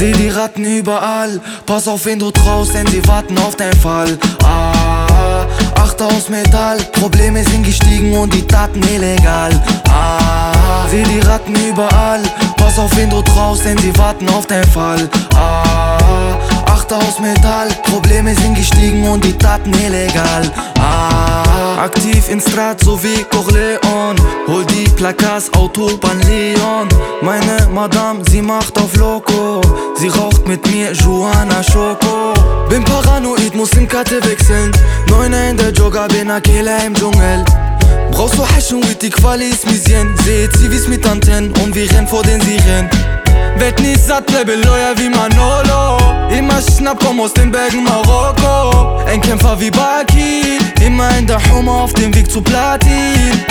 Seh die Ratten überall, pass auf wen du traust, denn sie warten auf deinen Fall. Achte aus Metall, Probleme sind gestiegen und die Taten illegal. Seh die Ratten überall, pass auf wen du traust, denn sie warten auf deinen Fall. Achte aus Metall, Probleme sind gestiegen und die Taten illegal. Aktiv in Strat so wie Corleone, hol die Plakats, Autobahn Leon. Meine Madame, sie macht auf Loco, sie raucht mit mir Johanna Schoko. Bin paranoid, muss SIM-Karte wechseln, 9er in der Jogger, bin Akela im Dschungel. Brauchst du Hasch und Weed, die Quali ist Misien. Seht Zivis mit Antennen und wir rennen vor den Sirenen. Werd nie satt, bleibe loyal wie Manolo. Immer schnapp, komm aus den Bergen Marokko. Ein Kämpfer wie Baki, immer in der Hummer auf dem Weg zu Platin.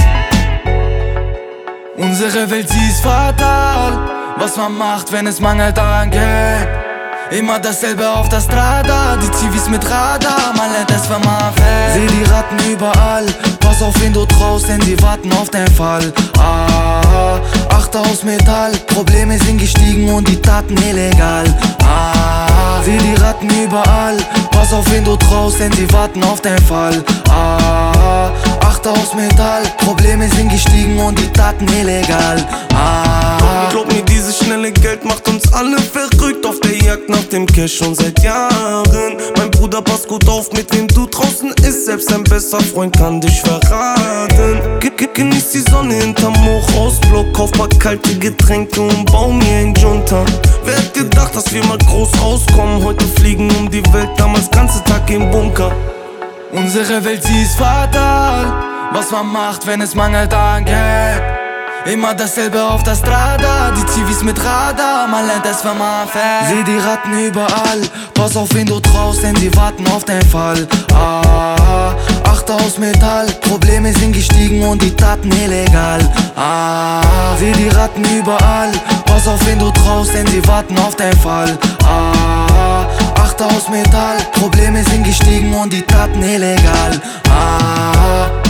Unsere Welt, sie ist fatal. Was man macht, wenn es mangelt an Geld. Immer dasselbe auf der Strada, die Zivis mit Radar, man lernt es, wenn man fällt. Seh die Ratten überall, pass auf wen du traust, denn sie warten auf deinen Fall. Achte aus Metall, Probleme sind gestiegen und die Taten illegal. Seh die Ratten überall, pass auf wen du traust, denn sie warten auf deinen Fall. Achte aus Metall, Probleme sind gestiegen und die Taten illegal. Glaub mir, dieses schnelle Geld macht uns alle verrückt, auf der Jagd nach dem Cash schon seit Jahren. Mein Bruder, pass gut auf, mit wem du draußen ist, selbst ein bester Freund kann dich verraten. Genieß die Sonne hinterm Hochhausblock, kauf paar kalte Getränke und bau mir ein Junta. Wer hätte gedacht, dass wir mal groß rauskommen, heute fliegen um die Welt, damals ganze Tag im Bunker. Unsere Welt, sie ist fatal, was man macht, wenn es mangelt an Geld. Immer dasselbe auf der Strada, die Zivis mit Radar, man lernt es, wenn man fährt. Seh die Ratten überall, pass auf wen du traust, denn sie warten auf deinen Fall. Achte aus Metall, Probleme sind gestiegen und die Taten illegal. Seh die Ratten überall, pass auf wen du traust, denn sie warten auf deinen Fall. Achte aus Metall, Probleme sind gestiegen und die Taten illegal.